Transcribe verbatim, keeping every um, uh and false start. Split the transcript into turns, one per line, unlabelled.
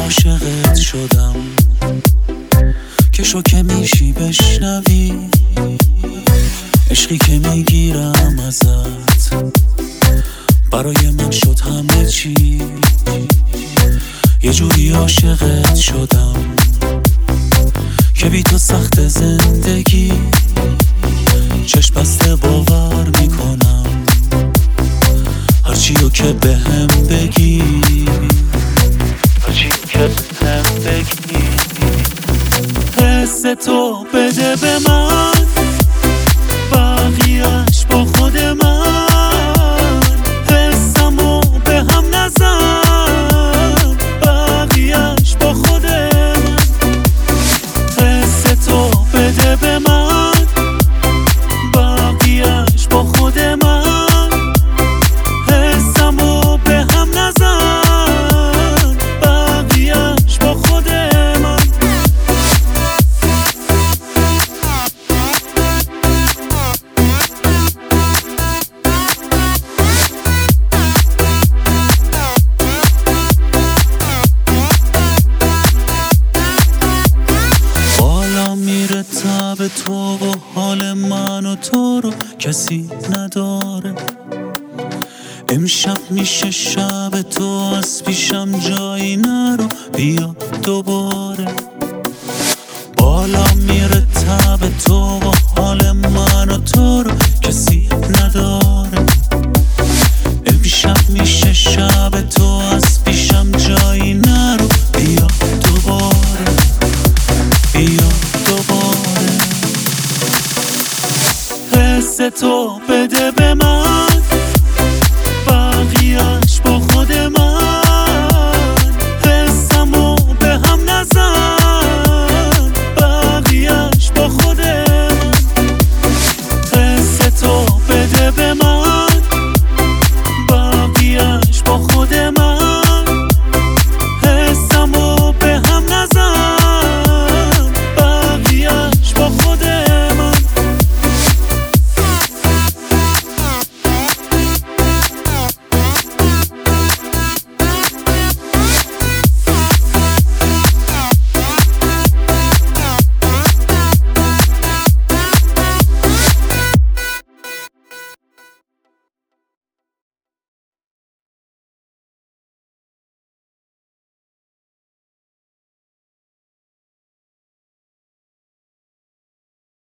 عاشقت شدم که شوکه میشی بشنوی عشقی که میگیرم ازت برای من شد همه چی. یه جوری عاشقت شدم که بی تو سخت زندگی، چشم بسته باور میکنم هرچی رو که بهم بگی، هرچی رو که بهم بگی. حس تو بده به من، بقیه‌اش با خود من. حسمو به هم نزن، بقیه‌اش با خود من. حس تو بده به من، بقیه‌اش با خود من. حسمو به هم نزن، بقیه‌اش با خود من. بالا میره تب تو و حال من و تو رو کسی نداره. امشب میشه شب تو، از پیشم جایی نرو، بیا دوباره. بالا میره تب تو و حال من و تو رو کسی نداره. امشب میشه شب تو، از پیشم جایی نرو، بیا دوباره، بیا دوباره. حس تو بده به من، بقیه‌اش با خود من. حسمو به هم نزن، بقیه‌اش با خود من. حس تو بده به من، بقیه‌اش با خود من.